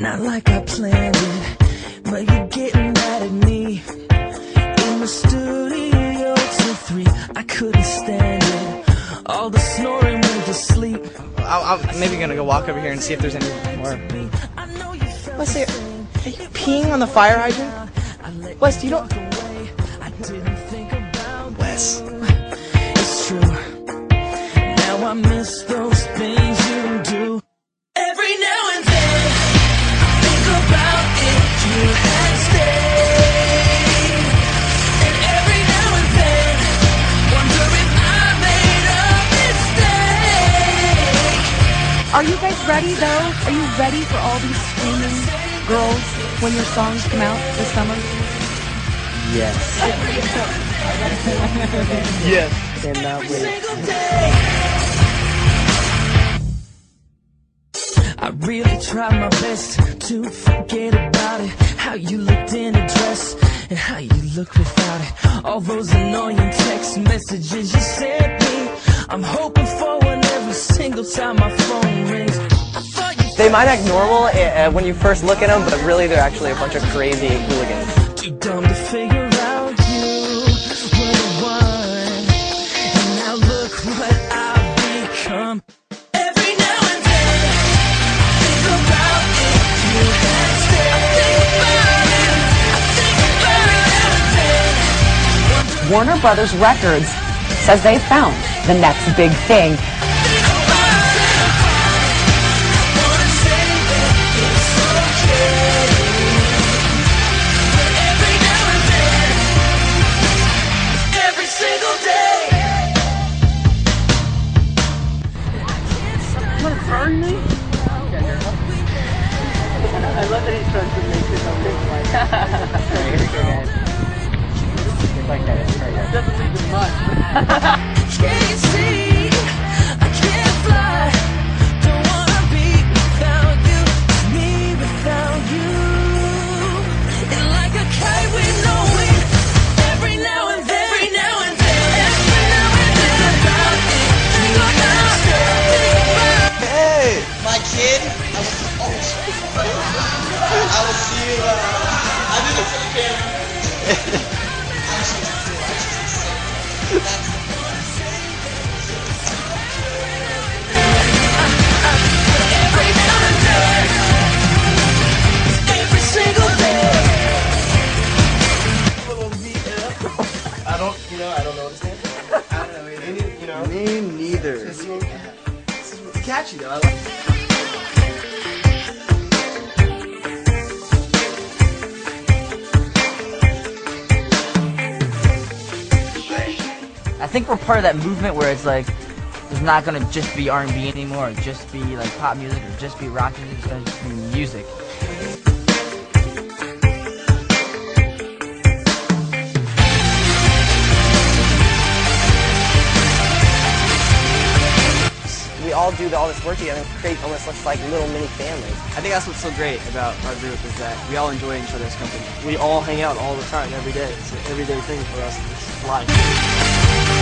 Not like I planned it, but you're getting mad at me. In the studio till 3, I couldn't stand it. All the snoring went to sleep. I'm maybe gonna go walk over here and see if there's any more. Wes, are you peeing on the fire hydrant? Wes, do you know? Wes. It's true. Now I miss those things you do. Every now and then, I think about if you had stayed. And every now and then, wonder if I made a mistake. Are you guys ready though? Are you ready for all these screaming girls when your songs come out this summer? Yes. Yes. Cannot wait. I really tried my best to forget about it. How you looked in a dress and how you look without it. All those annoying text messages you sent me. I'm hoping for one every single time my phone rings. They might act normal when you first look at them, but really they're actually a bunch of crazy hooligans. Too dumb to figure out you were the one. And now look what I've become. Every now and then, I think about if you had stayed. I think about it. Warner Brothers Records says they found the next big thing. I love that he's trying to make his own thing like here we go, guys. It's like that. It's definitely too much. Can't you see? I can't fly. Don't wanna be without you. It's me without you. And like a kite with no wing. Every now and then. Every now and then. Every now and then. About it. Think about it. Hey, my kid. I will see you. I did it for the camera. Every single day. I don't know what it stands for. I don't know. Me neither. It's catchy though. I like it. I think we're part of that movement where it's like, it's not gonna just be R&B anymore, or just be like pop music, or just be rock music. It's gonna just be music. We all do all this work together and create almost looks like little mini families. I think that's what's so great about our group is that we all enjoy each other's company. We all hang out all the time, every day. It's an everyday thing for us. It's life.